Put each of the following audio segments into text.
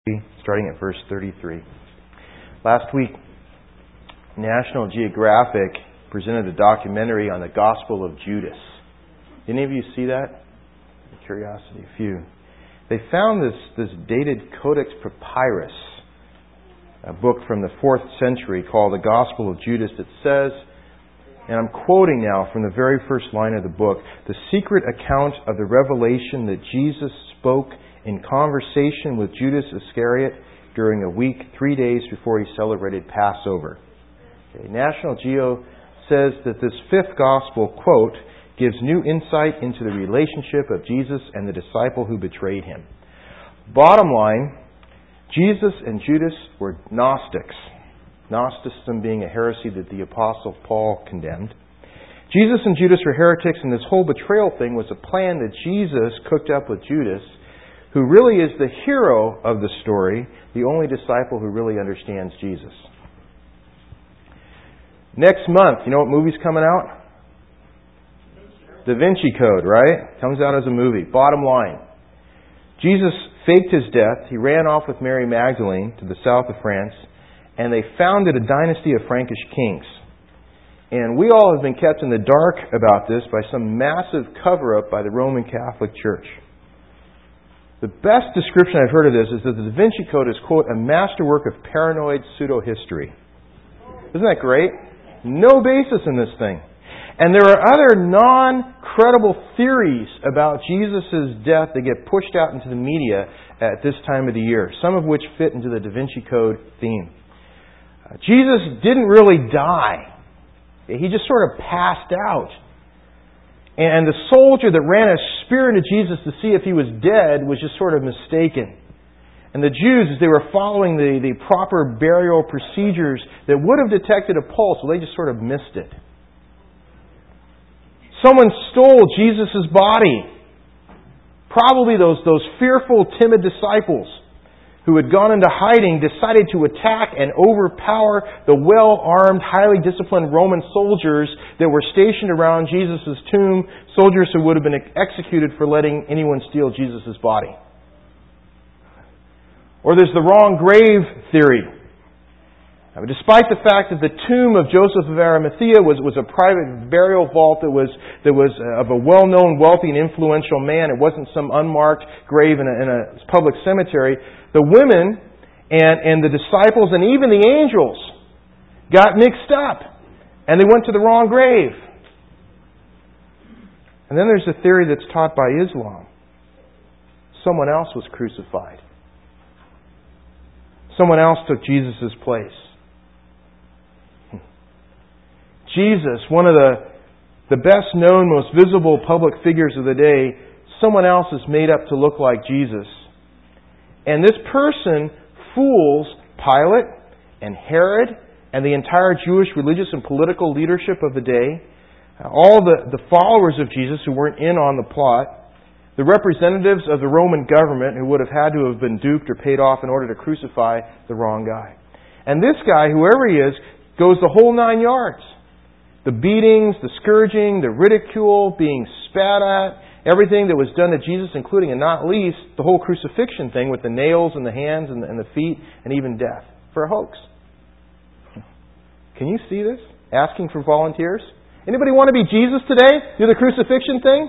starting at verse 33. Last week, National Geographic presented a documentary on the Gospel of Judas. Did any of you see that? Curiosity, a few. They found this dated Codex Papyrus, a book from the 4th century called the Gospel of Judas that says, and I'm quoting now from the very first line of the book, the secret account of the revelation that Jesus spoke in conversation with Judas Iscariot during a week, 3 days before he celebrated Passover. Okay, National Geo says that this fifth gospel, quote, gives new insight into the relationship of Jesus and the disciple who betrayed him. Bottom line, Jesus and Judas were Gnostics. Gnosticism being a heresy that the Apostle Paul condemned. Jesus and Judas were heretics, and this whole betrayal thing was a plan that Jesus cooked up with Judas, who really is the hero of the story, the only disciple who really understands Jesus. Next month, you know what movie's coming out? Da Vinci Code, right? Comes out as a movie. Bottom line, Jesus faked his death. He ran off with Mary Magdalene to the south of France, and they founded a dynasty of Frankish kings. And we all have been kept in the dark about this by some massive cover-up by the Roman Catholic Church. The best description I've heard of this is that the Da Vinci Code is, quote, a masterwork of paranoid pseudo-history. Isn't that great? No basis in this thing. And there are other non-credible theories about Jesus' death that get pushed out into the media at this time of the year, some of which fit into the Da Vinci Code theme. Jesus didn't really die. He just sort of passed out. And the soldier that ran a spear into Jesus to see if he was dead was just sort of mistaken. And the Jews, as they were following the proper burial procedures that would have detected a pulse, well, they just sort of missed it. Someone stole Jesus' body. Probably those fearful, timid disciples who had gone into hiding decided to attack and overpower the well-armed, highly disciplined Roman soldiers that were stationed around Jesus' tomb, soldiers who would have been executed for letting anyone steal Jesus' body. Or there's the wrong grave theory. Despite the fact that the tomb of Joseph of Arimathea was a private burial vault that was of a well-known, wealthy, and influential man, it wasn't some unmarked grave in a public cemetery. The women and the disciples and even the angels got mixed up, and they went to the wrong grave. And then there's a theory that's taught by Islam. Someone else was crucified. Someone else took Jesus' place. Jesus, one of the best known, most visible public figures of the day, someone else is made up to look like Jesus. And this person fools Pilate and Herod and the entire Jewish religious and political leadership of the day, all the followers of Jesus who weren't in on the plot, the representatives of the Roman government who would have had to have been duped or paid off in order to crucify the wrong guy. And this guy, whoever he is, goes the whole 9 yards. The beatings, the scourging, the ridicule, being spat at, everything that was done to Jesus, including and not least the whole crucifixion thing with the nails in the hands and the feet and even death for a hoax. Can you see this? Asking for volunteers? Anybody want to be Jesus today? Do the crucifixion thing?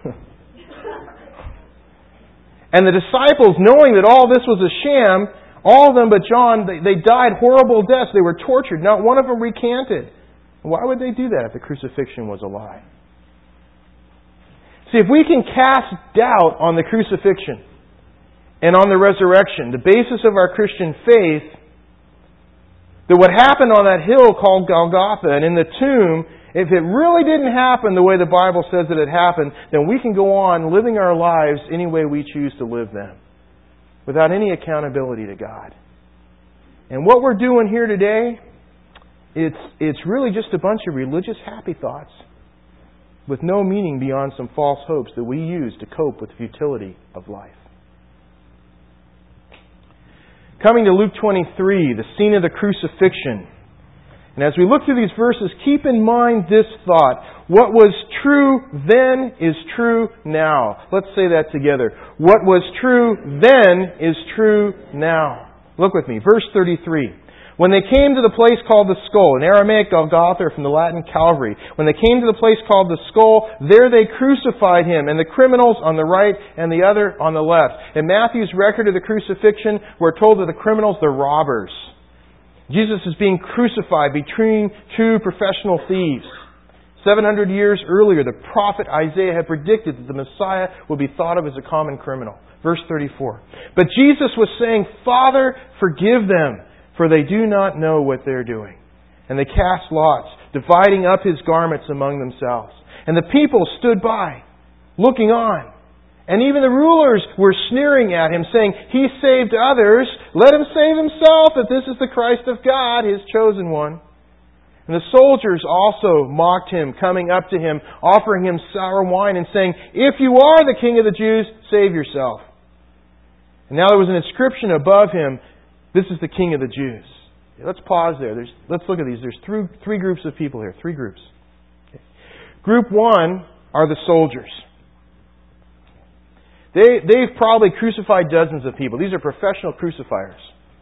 And the disciples, knowing that all this was a sham, all of them but John, they died horrible deaths. They were tortured. Not one of them recanted. Why would they do that if the crucifixion was a lie? See, if we can cast doubt on the crucifixion and on the resurrection, the basis of our Christian faith, that what happened on that hill called Golgotha and in the tomb, if it really didn't happen the way the Bible says that it happened, then we can go on living our lives any way we choose to live them, without any accountability to God. And what we're doing here today, it's really just a bunch of religious happy thoughts with no meaning beyond some false hopes that we use to cope with the futility of life. Coming to Luke 23, the scene of the crucifixion. And as we look through these verses, keep in mind this thought. What was true then is true now. Let's say that together. What was true then is true now. Look with me. Verse 33. When they came to the place called the Skull, in Aramaic Golgotha, or from the Latin Calvary, when they came to the place called the Skull, there they crucified Him, and the criminals on the right and the other on the left. In Matthew's record of the crucifixion, we're told that the criminals, the robbers. Jesus is being crucified between two professional thieves. 700 years earlier, the prophet Isaiah had predicted that the Messiah would be thought of as a common criminal. Verse 34. But Jesus was saying, Father, forgive them, for they do not know what they're doing. And they cast lots, dividing up His garments among themselves. And the people stood by, looking on. And even the rulers were sneering at Him, saying, He saved others, let Him save Himself, if this is the Christ of God, His chosen one. And the soldiers also mocked Him, coming up to Him, offering Him sour wine, and saying, If you are the King of the Jews, save yourself. And now there was an inscription above Him, This is the King of the Jews. Let's pause there. Let's look at these. There's three groups of people here. Three groups. Okay. Group one are the soldiers. They've probably crucified dozens of people. These are professional crucifiers.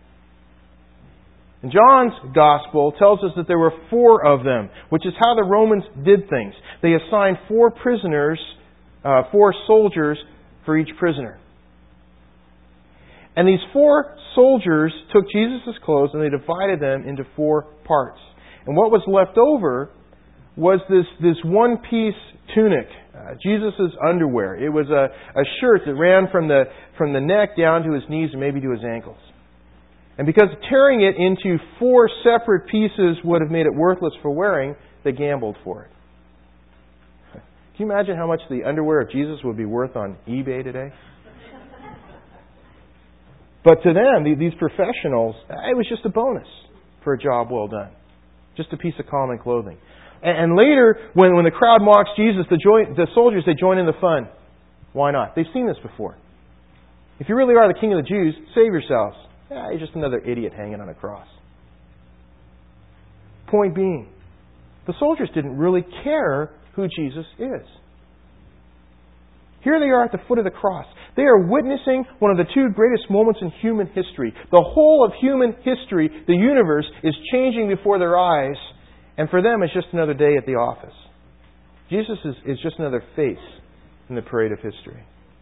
And John's Gospel tells us that there were 4 of them, which is how the Romans did things. They assigned 4 prisoners, 4 soldiers for each prisoner. And these 4 soldiers took Jesus' clothes and they divided them into 4 parts. And what was left over was this one-piece tunic, Jesus' underwear. It was a shirt that ran from the neck down to his knees and maybe to his ankles. And because tearing it into 4 separate pieces would have made it worthless for wearing, they gambled for it. Can you imagine how much the underwear of Jesus would be worth on eBay today? But to them, these professionals, it was just a bonus for a job well done. Just a piece of common clothing. And later, when the crowd mocks Jesus, the soldiers, they join in the fun. Why not? They've seen this before. If you really are the King of the Jews, save yourselves. You're just another idiot hanging on a cross. Point being, the soldiers didn't really care who Jesus is. Here they are at the foot of the cross. They are witnessing one of the 2 greatest moments in human history. The whole of human history, the universe, is changing before their eyes. And for them, it's just another day at the office. Jesus is just another face in the parade of history.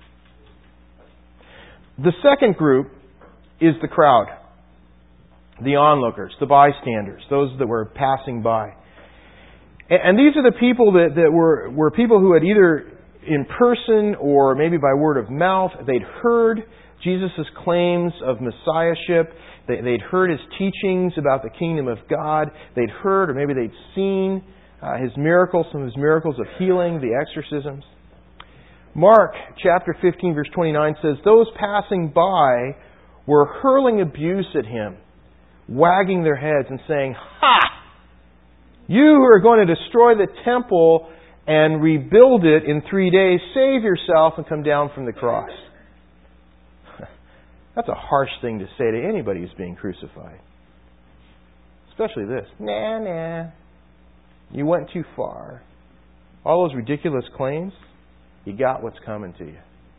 The second group is the crowd. The onlookers, the bystanders, those that were passing by. And these are the people that were people who had either in person or maybe by word of mouth, they'd heard Jesus' claims of messiahship. They'd heard His teachings about the kingdom of God. They'd heard or maybe they'd seen His miracles, some of His miracles of healing, the exorcisms. Mark chapter 15 verse 29 says, Those passing by were hurling abuse at Him, wagging their heads and saying, Ha! You who are going to destroy the temple and rebuild it in 3 days, save yourself and come down from the cross. That's a harsh thing to say to anybody who's being crucified. Especially this. Nah. You went too far. All those ridiculous claims, you got what's coming to you.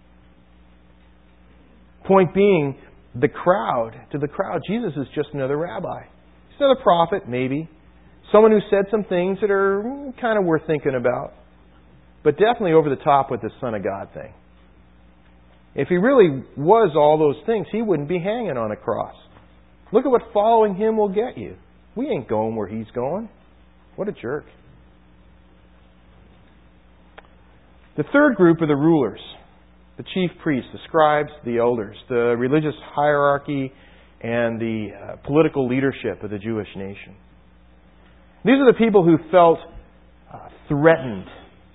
Point being, to the crowd, Jesus is just another rabbi. He's another prophet, maybe. Someone who said some things that are kind of worth thinking about. But definitely over the top with the Son of God thing. If He really was all those things, He wouldn't be hanging on a cross. Look at what following Him will get you. We ain't going where He's going. What a jerk. The third group are the rulers. The chief priests, the scribes, the elders, the religious hierarchy, and the political leadership of the Jewish nation. These are the people who felt threatened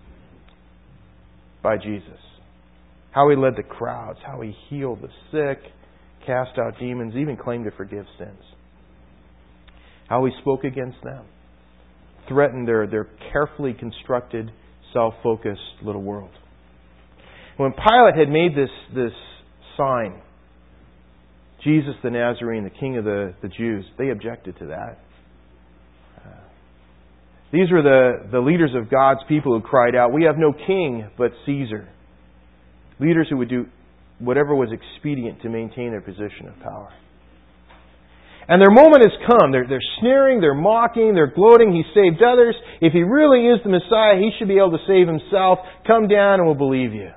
by Jesus. How He led the crowds, how He healed the sick, cast out demons, even claimed to forgive sins. How He spoke against them. Threatened their carefully constructed, self-focused little world. When Pilate had made this sign, Jesus the Nazarene, the King of the Jews, they objected to that. These were the leaders of God's people who cried out, "We have no king but Caesar." Leaders who would do whatever was expedient to maintain their position of power. And their moment has come. They're sneering, they're mocking, they're gloating. He saved others. If He really is the Messiah, He should be able to save Himself. Come down and we'll believe you.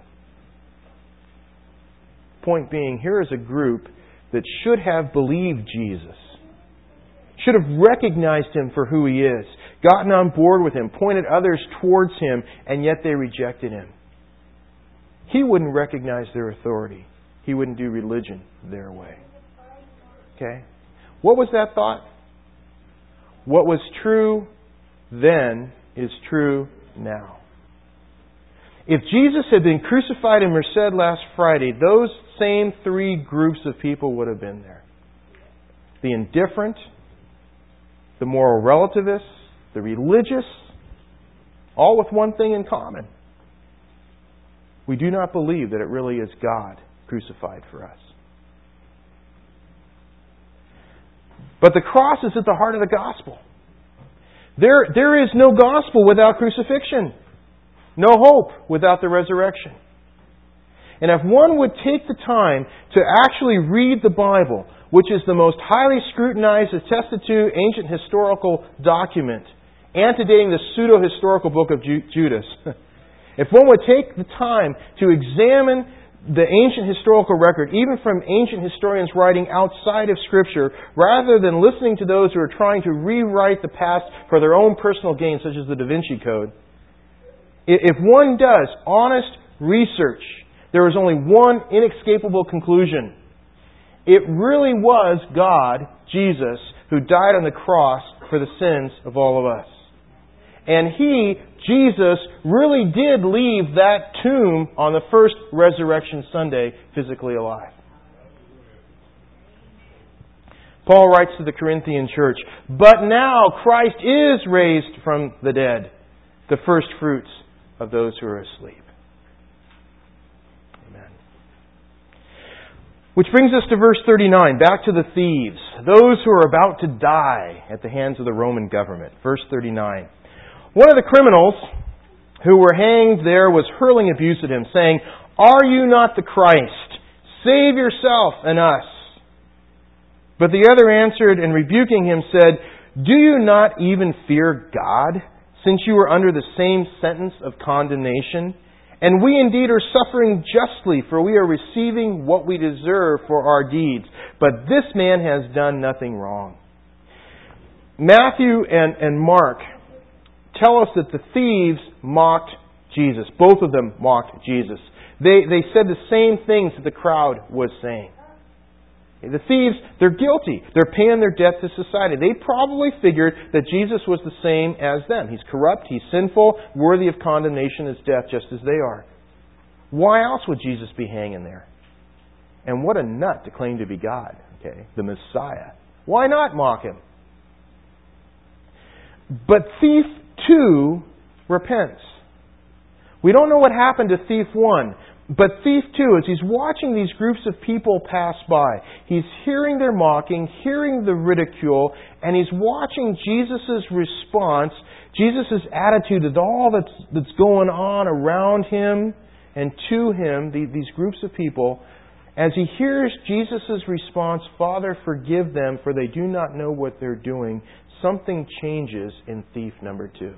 Point being, here is a group that should have believed Jesus. Should have recognized Him for who He is. Gotten on board with Him. Pointed others towards Him. And yet they rejected Him. He wouldn't recognize their authority. He wouldn't do religion their way. Okay? What was that thought? What was true then is true now. If Jesus had been crucified in Merced last Friday, those same three groups of people would have been there. The indifferent, the moral relativists, the religious, all with one thing in common. We do not believe that it really is God crucified for us. But the cross is at the heart of the gospel. There is no gospel without crucifixion. No hope without the resurrection. And if one would take the time to actually read the Bible, which is the most highly scrutinized, attested to ancient historical document, antedating the pseudo-historical book of Judas, if one would take the time to examine the ancient historical record, even from ancient historians writing outside of Scripture, rather than listening to those who are trying to rewrite the past for their own personal gain, such as the Da Vinci Code, if one does honest research, there is only one inescapable conclusion. It really was God, Jesus, who died on the cross for the sins of all of us. And He, Jesus, really did leave that tomb on the first Resurrection Sunday physically alive. Paul writes to the Corinthian church, "But now Christ is raised from the dead, the first fruits of those who are asleep." Amen. Which brings us to verse 39, back to the thieves, those who are about to die at the hands of the Roman government. Verse 39. One of the criminals who were hanged there was hurling abuse at Him, saying, "Are you not the Christ? Save yourself and us." But the other answered and rebuking Him said, "Do you not even fear God, since you are under the same sentence of condemnation? And we indeed are suffering justly, for we are receiving what we deserve for our deeds. But this man has done nothing wrong." Matthew and Mark tell us that the thieves mocked Jesus. Both of them mocked Jesus. They said the same things that the crowd was saying. The thieves, they're guilty. They're paying their debt to society. They probably figured that Jesus was the same as them. He's corrupt, He's sinful, worthy of condemnation as death, just as they are. Why else would Jesus be hanging there? And what a nut to claim to be God, okay? The Messiah. Why not mock Him? But thief 2 repents. We don't know what happened to thief 1, but thief 2, as he's watching these groups of people pass by, he's hearing their mocking, hearing the ridicule, and he's watching Jesus' response, Jesus' attitude to all that's going on around him and to him, these groups of people. As he hears Jesus' response, "Father, forgive them, for they do not know what they're doing," something changes in thief number 2.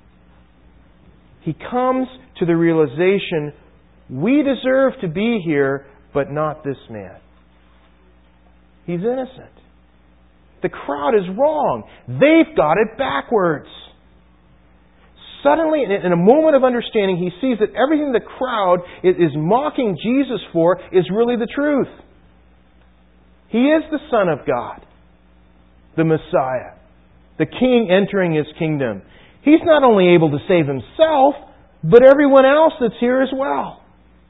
He comes to the realization, we deserve to be here, but not this man. He's innocent. The crowd is wrong. They've got it backwards. Suddenly, in a moment of understanding, he sees that everything the crowd is mocking Jesus for is really the truth. He is the Son of God, the Messiah, the King entering His kingdom. He's not only able to save Himself, but everyone else that's here as well.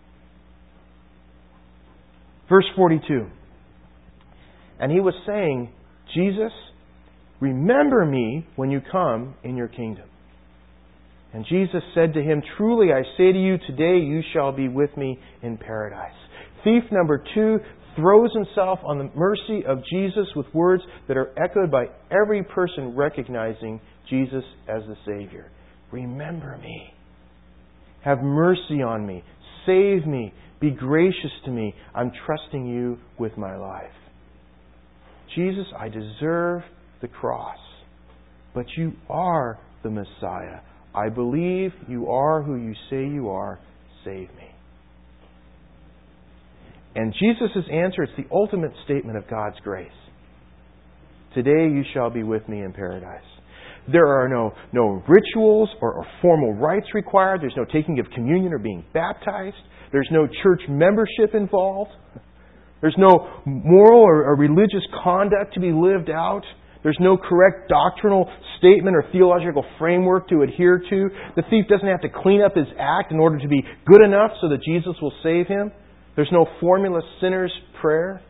Verse 42. And He was saying, "Jesus, remember me when you come in your kingdom." And Jesus said to him, "Truly I say to you, today you shall be with me in paradise." Thief number 2 throws himself on the mercy of Jesus with words that are echoed by every person recognizing Jesus as the Savior. Remember me. Have mercy on me. Save me. Be gracious to me. I'm trusting you with my life. Jesus, I deserve the cross, but you are the Messiah. I believe you are who you say you are. Save me. And Jesus' answer is the ultimate statement of God's grace. Today you shall be with me in paradise. There are no rituals or formal rites required. There's no taking of communion or being baptized. There's no church membership involved. There's no moral or religious conduct to be lived out. There's no correct doctrinal statement or theological framework to adhere to. The thief doesn't have to clean up his act in order to be good enough so that Jesus will save him. There's no formula sinner's prayer.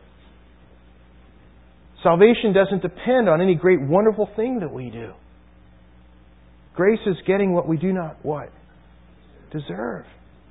Salvation doesn't depend on any great wonderful thing that we do. Grace is getting what we do not what? Deserve.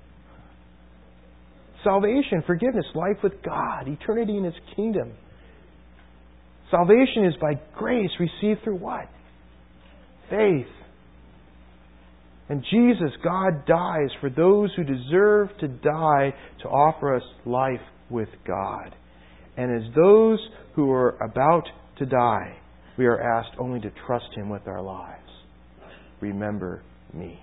Salvation, forgiveness, life with God, eternity in His kingdom. Salvation is by grace received through what? Faith. And Jesus, God, dies for those who deserve to die to offer us life with God. And as those who are about to die, we are asked only to trust Him with our lives. Remember me.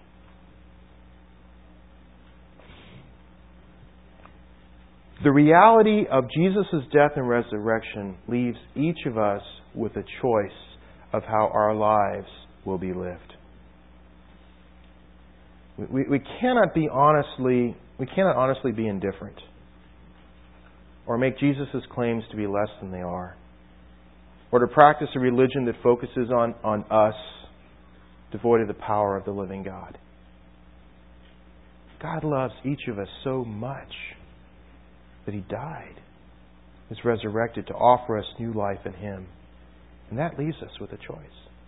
The reality of Jesus' death and resurrection leaves each of us with a choice of how our lives will be lived. We cannot honestly be indifferent or make Jesus' claims to be less than they are, or to practice a religion that focuses on us, devoid of the power of the living God. God loves each of us so much that He died, is resurrected to offer us new life in Him. And that leaves us with a choice.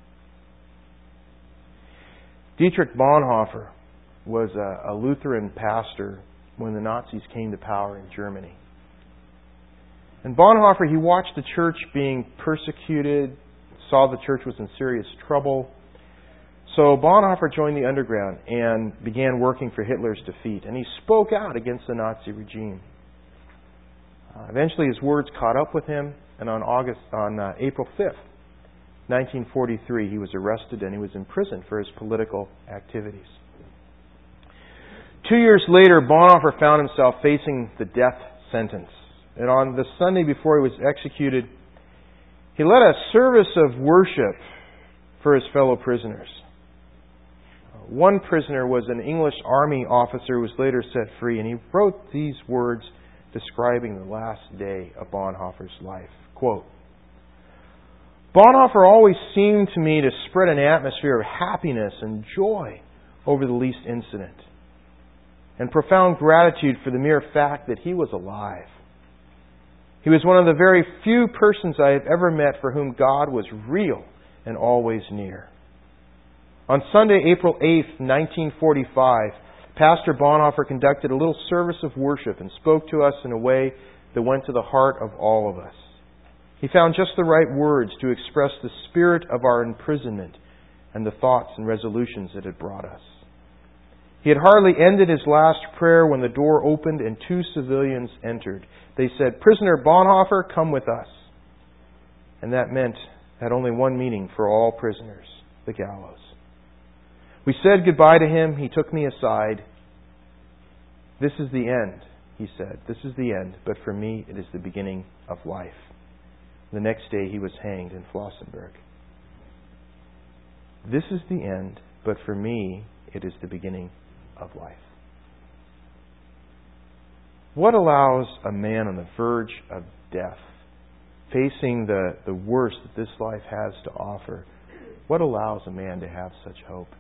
Dietrich Bonhoeffer was a Lutheran pastor when the Nazis came to power in Germany. And Bonhoeffer, he watched the church being persecuted, saw the church was in serious trouble. So Bonhoeffer joined the underground and began working for Hitler's defeat. And he spoke out against the Nazi regime. Eventually his words caught up with him, and on April 5th, 1943, he was arrested and he was imprisoned for his political activities. 2 years later, Bonhoeffer found himself facing the death sentence. And on the Sunday before he was executed, he led a service of worship for his fellow prisoners. One prisoner was an English army officer who was later set free, and he wrote these words describing the last day of Bonhoeffer's life. Quote, Bonhoeffer always seemed to me to spread an atmosphere of happiness and joy over the least incident, and profound gratitude for the mere fact that he was alive. He was one of the very few persons I have ever met for whom God was real and always near. On Sunday, April 8th, 1945, Pastor Bonhoeffer conducted a little service of worship and spoke to us in a way that went to the heart of all of us. He found just the right words to express the spirit of our imprisonment and the thoughts and resolutions it had brought us. He had hardly ended his last prayer when the door opened and two civilians entered. They said, "Prisoner Bonhoeffer, come with us." And that had only one meaning for all prisoners, the gallows. We said goodbye to him. He took me aside. "This is the end," he said. "This is the end, but for me it is the beginning of life." The next day he was hanged in Flossenburg. This is the end, but for me it is the beginning of life. What allows a man on the verge of death, facing the worst that this life has to offer, what allows a man to have such hope?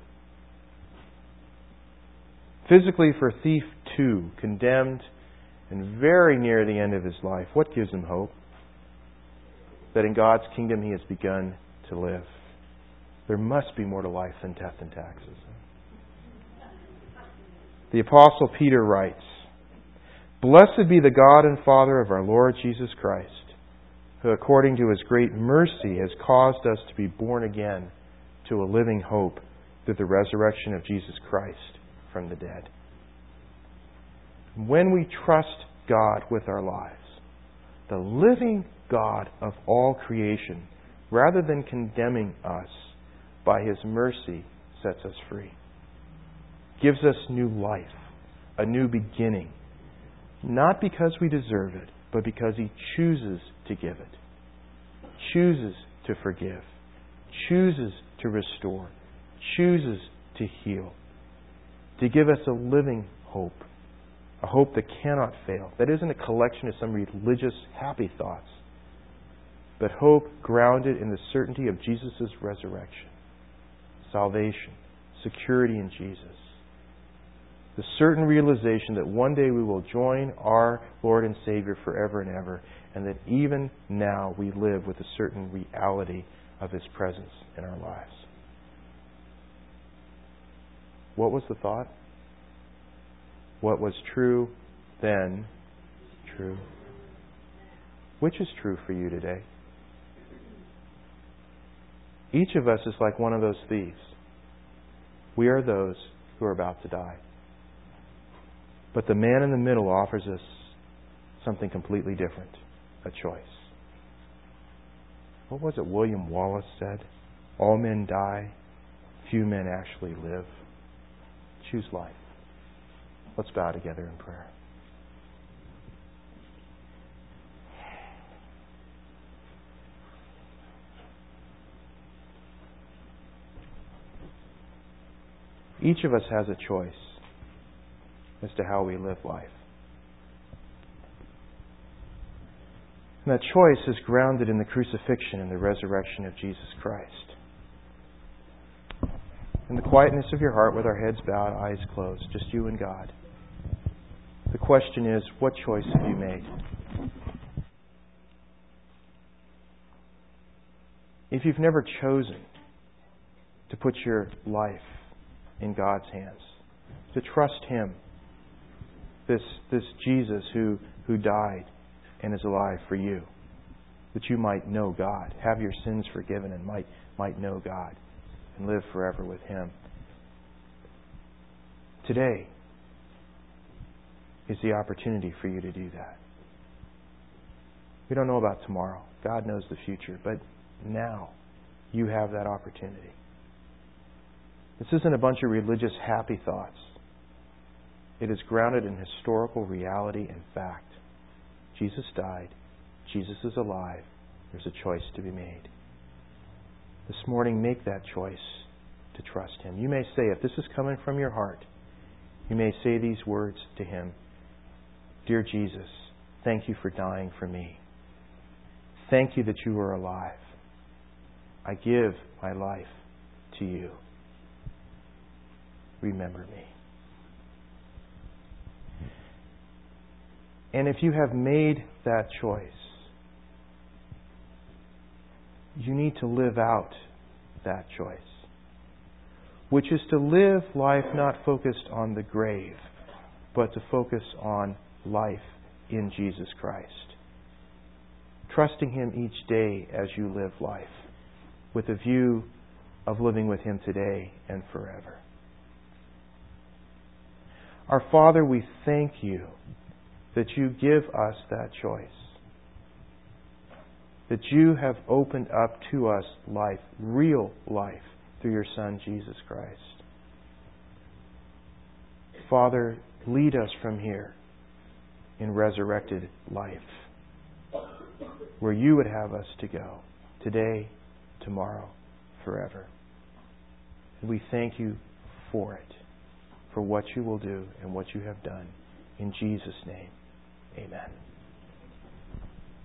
Physically, for thief 2, condemned and very near the end of his life, what gives him hope? That in God's kingdom he has begun to live. There must be more to life than death and taxes. The Apostle Peter writes, "Blessed be the God and Father of our Lord Jesus Christ, who according to His great mercy has caused us to be born again to a living hope through the resurrection of Jesus Christ from the dead. When we trust God with our lives, the living God of all creation, rather than condemning us, by His mercy sets us free. Gives us new life, a new beginning, not because we deserve it, but because He chooses to give it, chooses to forgive, chooses to restore, chooses to heal, to give us a living hope, a hope that cannot fail, that isn't a collection of some religious happy thoughts, but hope grounded in the certainty of Jesus' resurrection, salvation, security in Jesus. The certain realization that one day we will join our Lord and Savior forever and ever, and that even now we live with a certain reality of His presence in our lives. What was the thought? What was true then, true. Which is true for you today? Each of us is like one of those thieves. We are those who are about to die. But the man in the middle offers us something completely different, a choice. What was it William Wallace said? All men die, few men actually live. Choose life. Let's bow together in prayer. Each of us has a choice as to how we live life. And that choice is grounded in the crucifixion and the resurrection of Jesus Christ. In the quietness of your heart, with our heads bowed, eyes closed, just you and God. The question is, what choice have you made? If you've never chosen to put your life in God's hands, to trust Him, this Jesus who died and is alive for you, that you might know God, have your sins forgiven, and might know God and live forever with Him. Today is the opportunity for you to do that. We don't know about tomorrow. God knows the future. But now you have that opportunity. This isn't a bunch of religious happy thoughts. It is grounded in historical reality and fact. Jesus died. Jesus is alive. There's a choice to be made. This morning, make that choice to trust Him. You may say, if this is coming from your heart, you may say these words to Him. Dear Jesus, thank you for dying for me. Thank you that you are alive. I give my life to you. Remember me. And if you have made that choice, you need to live out that choice, which is to live life not focused on the grave, but to focus on life in Jesus Christ. Trusting Him each day as you live life, with a view of living with Him today and forever. Our Father, we thank you that you give us that choice. That you have opened up to us life, real life, through your Son, Jesus Christ. Father, lead us from here in resurrected life, where you would have us to go, today, tomorrow, forever. And we thank you for it, for what you will do and what you have done. In Jesus' name, amen.